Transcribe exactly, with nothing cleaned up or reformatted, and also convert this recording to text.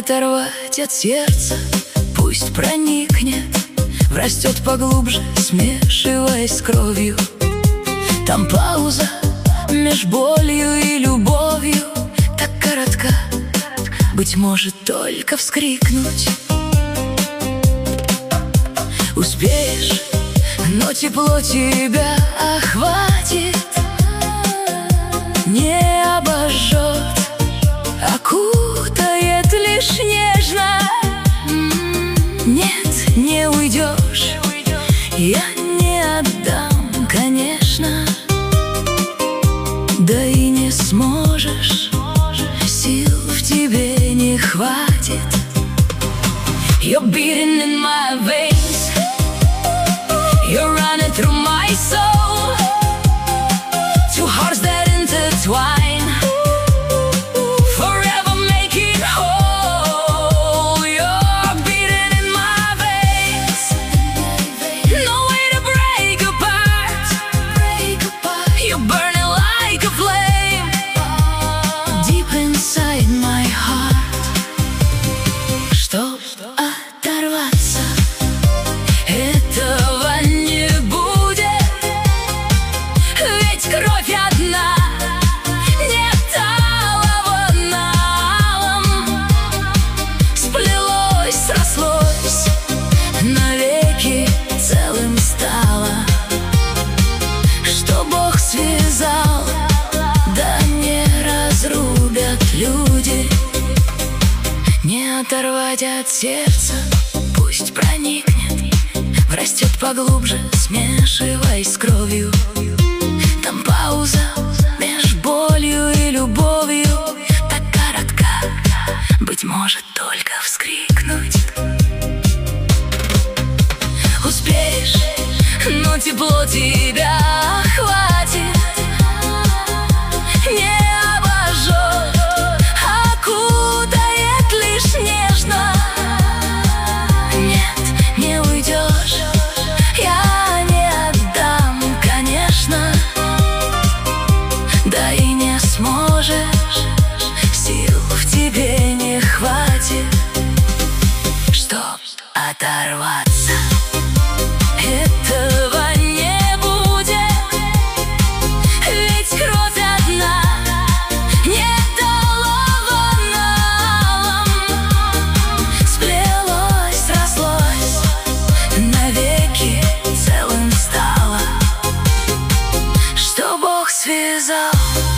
оторвать от сердца, пусть проникнет, врастет поглубже, смешиваясь с кровью. Там пауза меж болью и любовью так коротка, быть может, только вскрикнуть успеешь, но тепло тебя охватит, не обожжет, окутает лишь нежно. Нет, не уйдешь, я не отдам, конечно. Да и не сможешь, сил в тебе не хватит. You're beating in my veins, you're running through my soul. Two hearts that intertwine, forever making whole. You're beating in my veins, no way to break apart. You're burning like a flame deep inside my heart. Чтоб оторваться, этого не будет, ведь кровь одна, нет алого на алом. Сплелось, срослось, навеки целым стало. Что Бог связал, да не разрубят люди. Не оторвать от сердца, пусть проникнет, врастет поглубже, смешиваясь с кровью. Там пауза меж болью и любовью так коротка, быть может, только вскрикнуть успеешь, но тепло тебя охватит, не обожжет, окутает лишь нежно. Нет, не уйдешь, я не отдам, конечно. Да и не сможешь, сил в тебе не хватит, чтоб оторваться. Этого не будет, ведь кровь одна, нет алого на алом. Сплелось, срослось, навеки целым стало. Что Бог связал,